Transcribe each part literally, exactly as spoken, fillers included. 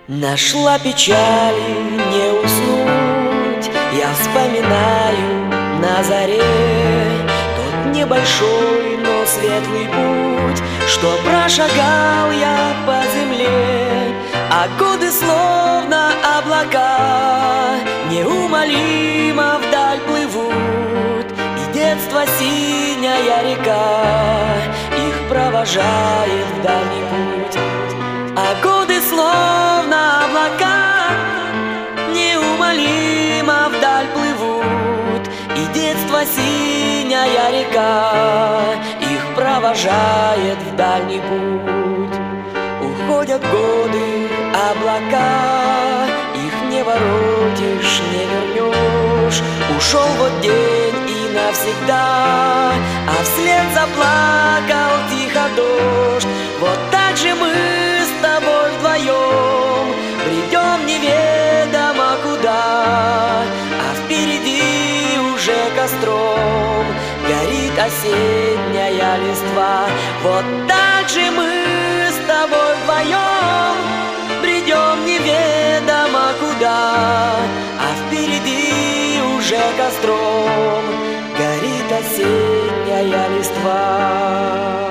Нашла печали не уснуть, я вспоминаю на заре тот небольшой, но светлый путь, что прошагал я по земле, а годы словно облака неумолимо вдаль плывут, и детство синяя река их провожает в дальний путь. А годы словно облака неумолимо вдаль плывут, и детство синяя река их провожает в дальний путь. Уходят годы, облака, их не воротишь, не вернешь. Ушел вот день и навсегда, а вслед заплакал тихо дождь. Вот так же мы с тобой вдвоем придем неведомо куда, а впереди уже костром горит осенняя листва. Вот так же мы с тобой вдвоем придем неведомо куда, а впереди уже костром горит осенняя листва.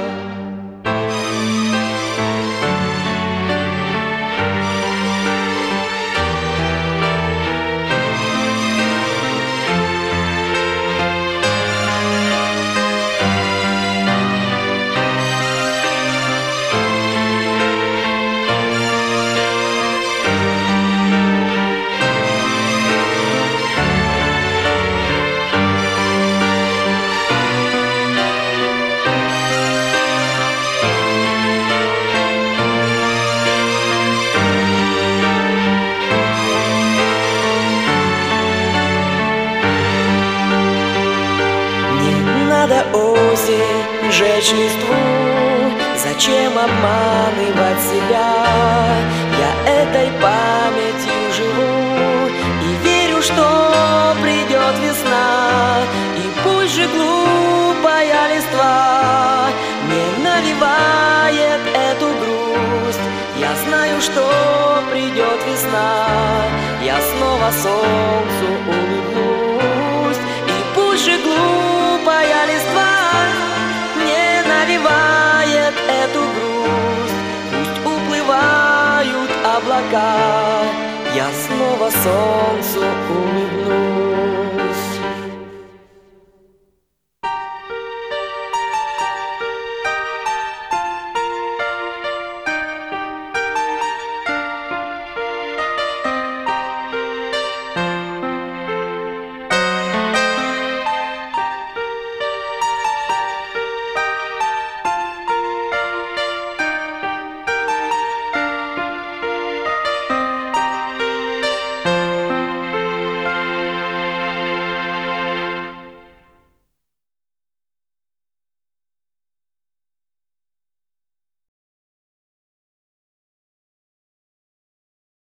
Надо осень жечь листву, зачем обманывать себя? Я этой памятью живу и верю, что придет весна, и пусть же глупая листва не навевает эту грусть. Я знаю, что придет весна, я снова солнцу улыбнусь, и пусть же глупая листва не навевает эту грусть. Пусть уплывают облака, я снова солнцу улыбнусь.